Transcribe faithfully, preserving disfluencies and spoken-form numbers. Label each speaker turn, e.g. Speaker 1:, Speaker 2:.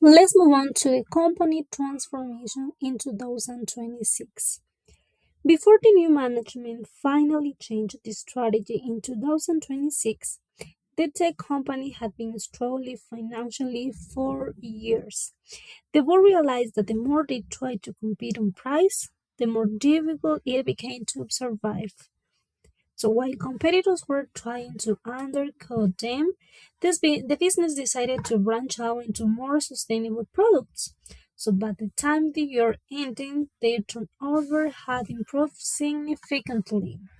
Speaker 1: Let's move on to the company transformation in two thousand twenty-six. Before the new management finally changed the strategy in two thousand twenty-six, the tech company had been struggling financially for years. The board realized that the more they tried to compete on price, the more difficult it became to survive. So while competitors were trying to undercut them, this be- the business decided to branch out into more sustainable products. So by the time the year ended, their turnover had improved significantly.